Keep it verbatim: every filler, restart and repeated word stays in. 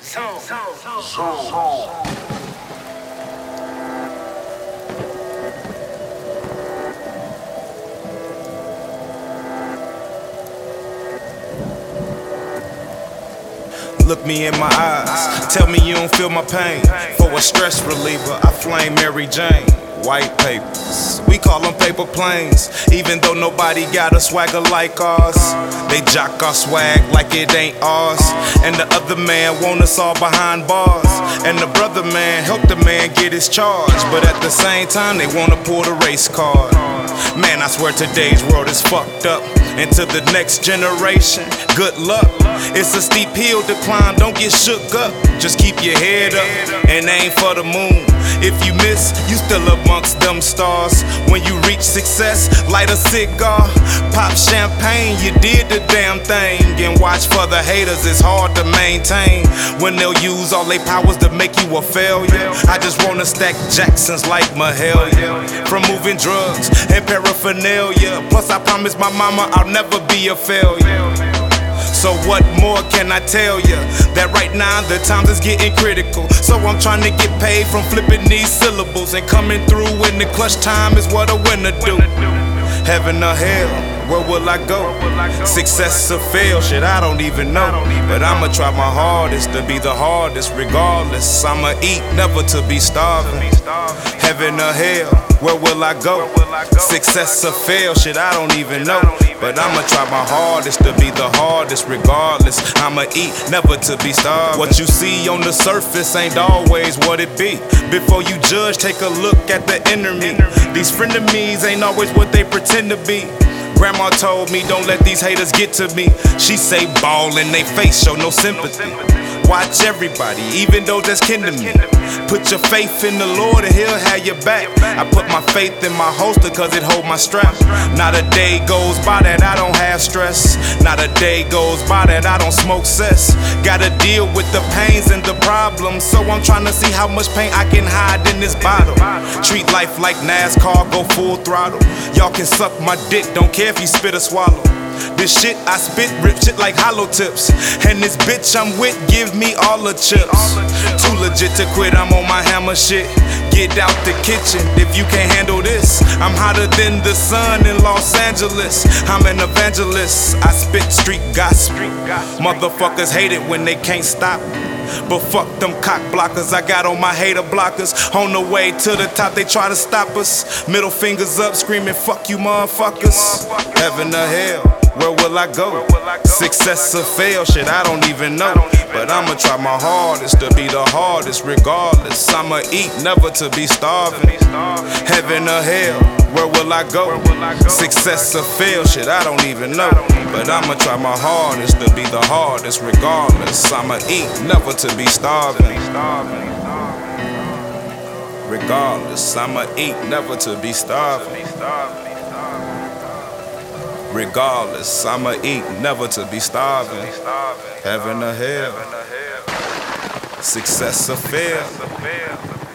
Look me in my eyes, tell me you don't feel my pain. For a stress reliever, I flame Mary Jane. White papers, we call them paper planes. Even though nobody got a swagger like ours, they jock our swag like it ain't ours. And the other man want us all behind bars, and the brother man help the man get his charge. But at the same time, they wanna pull the race card. Man, I swear today's world is fucked up. And to the next generation, good luck. It's a steep hill to climb, don't get shook up. Just keep your head up and aim for the moon. If you miss, you still amongst them stars. When you reach success, light a cigar, pop champagne, you did the damn thing. And watch for the haters, it's hard to maintain when they'll use all their powers to make you a failure. I just wanna stack Jacksons like Mahalia, from moving drugs and paraphernalia. Plus I promise my mama I'll never be a failure. So what more can I tell ya? That right now the times is getting critical. So I'm trying to get paid from flipping these syllables, and coming through in the clutch time is what a winner do. Heaven or hell, where will I go? Success or fail, shit I don't even know. But I'ma try my hardest to be the hardest regardless. I'ma eat, never to be starving. Heaven or hell, where will I go? Success or fail, shit I don't even know. But I'ma try my hardest to be the hardest regardless. I'ma eat, never to be starved. What you see on the surface ain't always what it be. Before you judge, take a look at the inner me. These frenemies ain't always what they pretend to be. Grandma told me don't let these haters get to me. She say ball in they face, show no sympathy. Watch everybody, even though that's kin to me. Put your faith in the Lord and He'll have your back. I put my faith in my holster cause it hold my strap. Not a day goes by that I don't have stress. Not a day goes by that I don't smoke cess. Gotta deal with the pains and the problems, so I'm trying to see how much pain I can hide in this bottle. Treat life like NASCAR, go full throttle. Y'all can suck my dick, don't care if you spit or swallow. This shit I spit, rip shit like hollow tips. And this bitch I'm with give me all the chips. Too legit to quit, I'm on my hammer shit. Get out the kitchen if you can't handle this. I'm hotter than the sun in Los Angeles. I'm an evangelist, I spit street gospel. Motherfuckers hate it when they can't stop. But fuck them cock blockers, I got on my hater blockers. On the way to the top, they try to stop us. Middle fingers up, screaming, fuck you motherfuckers. Heaven or hell, where will I go? Success or fail, shit I don't even know. But I'ma try my hardest to be the hardest regardless. I'ma eat, never to be starving. Heaven or hell, where will I go? Success or fail, shit I don't even know. But I'ma try my hardest to be the hardest regardless. I'ma eat, never to be starving. Regardless, I'ma eat, never to be starving. Regardless, I'ma eat, never to be starving. Heaven or hell, success or fail.